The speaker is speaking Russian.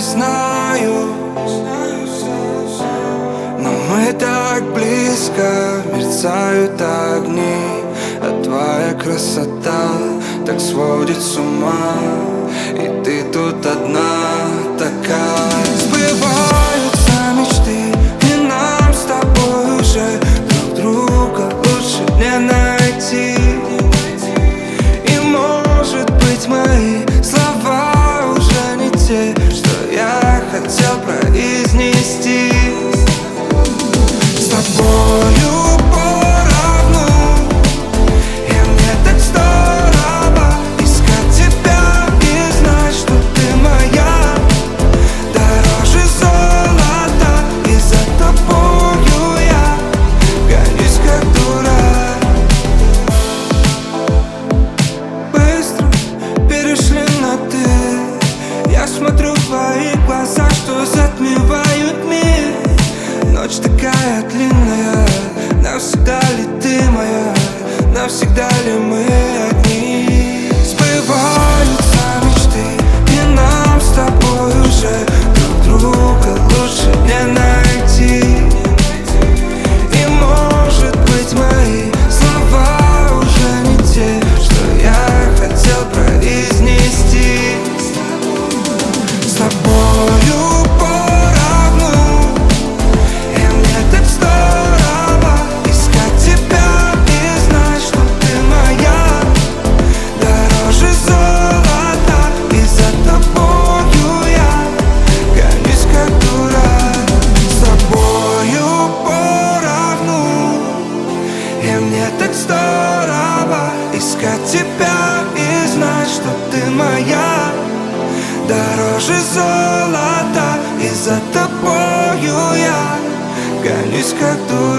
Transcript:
знаю, но мы так близко, мерцают огни, а твоя красота так сводит с ума. И ты тут одна такая. Сбываются мечты, и нам с тобой уже друг друга лучше не найти. И может быть мои слова уже не те, что я хотел произнести. С тобою поровну, и мне так здорово искать тебя и знать, что ты моя, дороже золота. И за тобою я гонюсь как дурак. Быстро перешли на ты, я смотрю в твои глаза, что затмевают мир. Ночь такая длинная, навсегда ли ты моя, навсегда ли мы одни? Сбываются мечты, и нам с тобой уже друг друга лучше не найти. И может быть мои слова уже не те, что я хотел произнести. С тобою поровну, и мне так здорово искать тебя и знать, что ты моя, дороже золота. И за тобою я гонюсь как дурак. С тобою поровну, и мне так здорово искать тебя и знать, что ты моя, дороже золота. И за тобою я гонюсь как дурак.